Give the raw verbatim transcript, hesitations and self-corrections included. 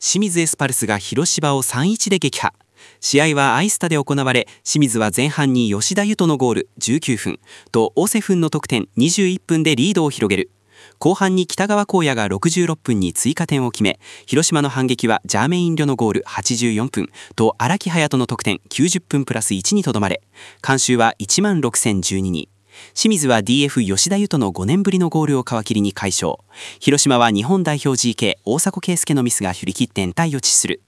清水エスパルスが広島を さんたいいち で撃破。試合はアイスタで行われ、清水は前半に吉田優斗のゴールじゅうきゅうふんとオセフンの得点にじゅういっぷんでリードを広げる。後半に北川浩也がろくじゅうろっぷんに追加点を決め、広島の反撃はジャーメイン・リョのゴールはちじゅうよんふんと荒木隼人の得点きゅうじゅっぷんプラスいちにとどまれ、観衆はいちまんろくせんじゅうににん。清水は ディーエフ 吉田優斗のごねんぶりのゴールを皮切りに快勝。広島は日本代表 ジーケー 大迫敬介のミスが振り切って延滞を喫する。